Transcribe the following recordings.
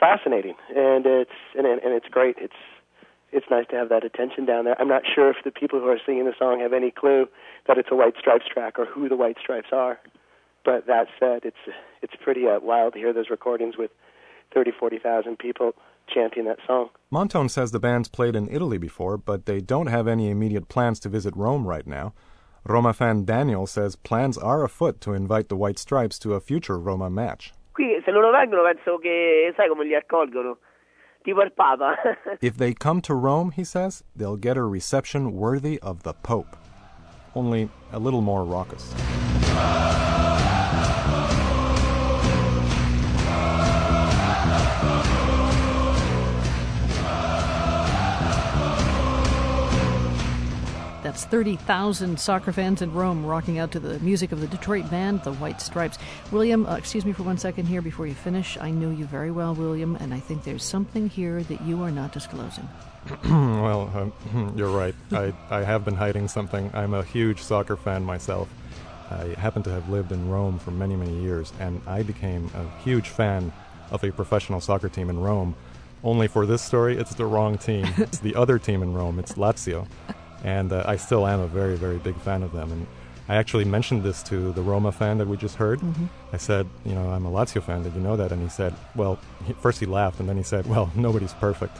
fascinating, and it's great. It's nice to have that attention down there. I'm not sure if the people who are singing the song have any clue that it's a White Stripes track or who the White Stripes are. But that said, it's pretty wild to hear those recordings with 40,000 people chanting that song. Montone says the band's played in Italy before, but they don't have any immediate plans to visit Rome right now. Roma fan Daniel says plans are afoot to invite the White Stripes to a future Roma match. Qui se loro vengono penso che sai come li accolgono. Tipo il Papa. If they come to Rome, he says, they'll get a reception worthy of the Pope. Only a little more raucous. That's 30,000 soccer fans in Rome rocking out to the music of the Detroit band, the White Stripes. William, excuse me for 1 second here before you finish. I know you very well, William, and I think there's something here that you are not disclosing. Well, you're right. I have been hiding something. I'm a huge soccer fan myself. I happen to have lived in Rome for many, many years, and I became a huge fan of a professional soccer team in Rome. Only for this story, it's the wrong team. It's the other team in Rome. It's Lazio. And I still am a very, very big fan of them. And I actually mentioned this to the Roma fan that we just heard. Mm-hmm. I said, I'm a Lazio fan. Did you know that? And he said, well, first he laughed, and then he said, well, nobody's perfect.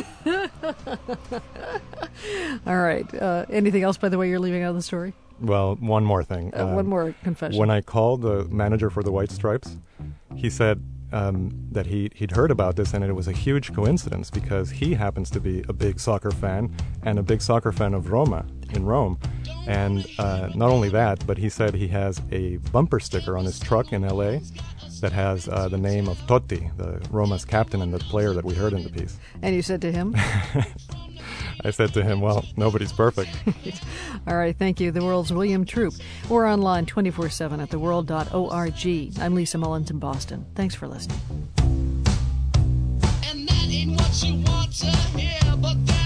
All right. Anything else, by the way, you're leaving out of the story? Well, one more thing. One more confession. When I called the manager for the White Stripes, he said that he'd heard about this, and it was a huge coincidence because he happens to be a big soccer fan and a big soccer fan of Roma in Rome. And not only that, but he said he has a bumper sticker on his truck in L.A. that has the name of Totti, the Roma's captain and the player that we heard in the piece. And you said to him? I said to him, well, nobody's perfect. All right, thank you. The World's William Troop. We're online 24/7 at theworld.org. I'm Lisa Mullins in Boston. Thanks for listening. And that ain't what you want to hear, but